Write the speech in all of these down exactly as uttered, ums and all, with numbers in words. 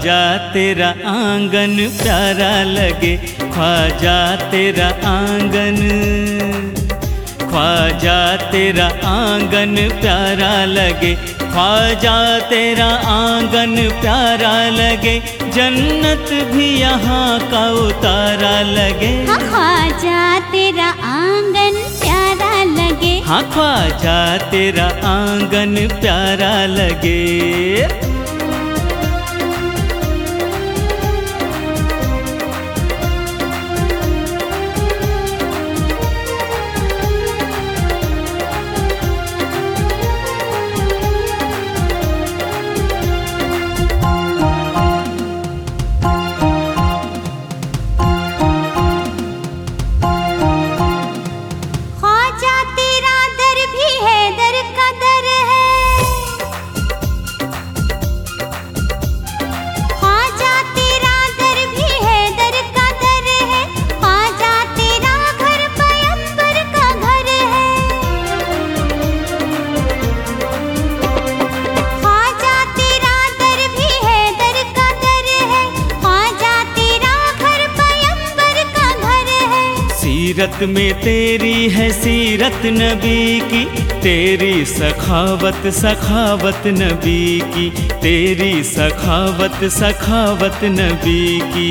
ख्वाजा तेरा आंगन प्यारा लगे, ख्वाजा तेरा आंगन, ख्वाजा तेरा आंगन प्यारा लगे, ख्वाजा तेरा आंगन प्यारा लगे, जन्नत भी यहाँ का उतारा लगे। हाँ ख्वाजा तेरा आंगन प्यारा लगे, हाँ ख्वाजा तेरा आंगन प्यारा लगे। सीरत में तेरी है सीरत नबी की, तेरी सखावत सखावत नबी की, तेरी सखावत सखावत नबी की।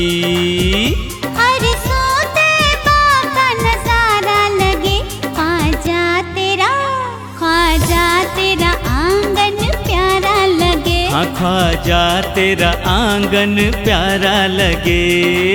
हर सोते का नजारा लगे, ख्वाजा तेरा ख्वाजा तेरा आंगन प्यारा लगे। हाँ ख्वाजा तेरा आंगन प्यारा लगे।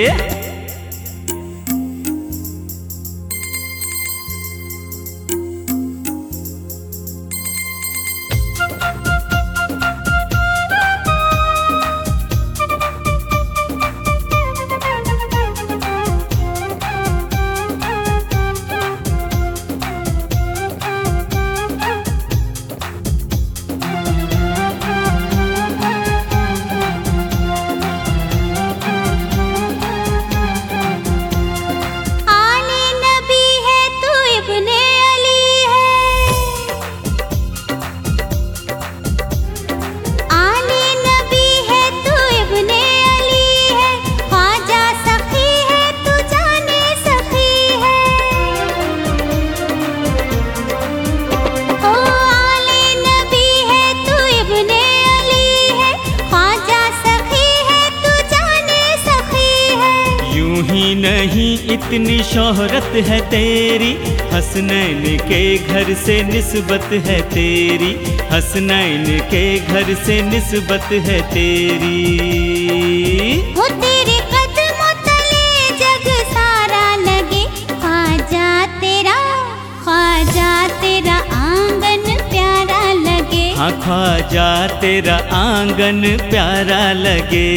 नहीं इतनी शोहरत है तेरी, हसनैन के घर से निस्बत है तेरी, हसनैन के घर से निस्बत है तेरी। वो तेरे कदमों तले जग सारा लगे, ख्वाजा तेरा ख्वाजा तेरा आंगन प्यारा लगे। हाँ ख्वाजा तेरा आंगन प्यारा लगे।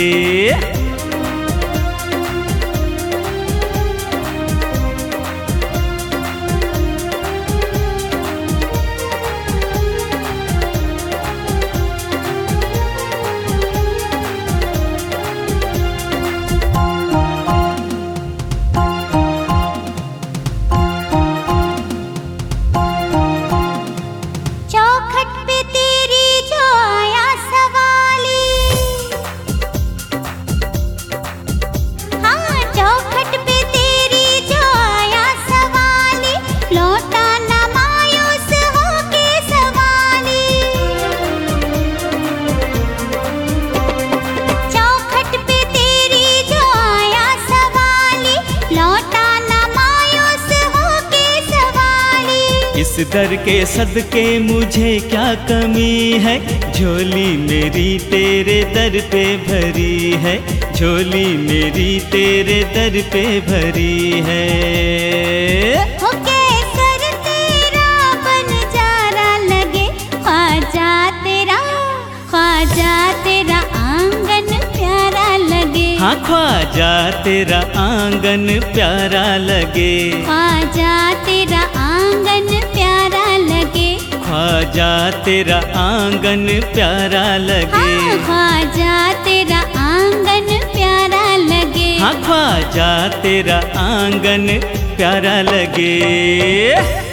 इस दर के सदके मुझे क्या कमी है, झोली मेरी तेरे दर पे भरी है, झोली मेरी तेरे दर पे भरी है। हो केसर तेरा बनजारा लगे, ख्वाजा तेरा ख्वाजा तेरा आंगन प्यारा लगे। हाँ ख्वाजा तेरा आंगन प्यारा लगे, ख्वाजा तेरा आंगन प्यारा लगे, ख्वाजा तेरा आंगन प्यारा लगे। हाँ ख्वाजा तेरा आंगन प्यारा लगे। हाँ ख्वाजा तेरा आंगन प्यारा लगे।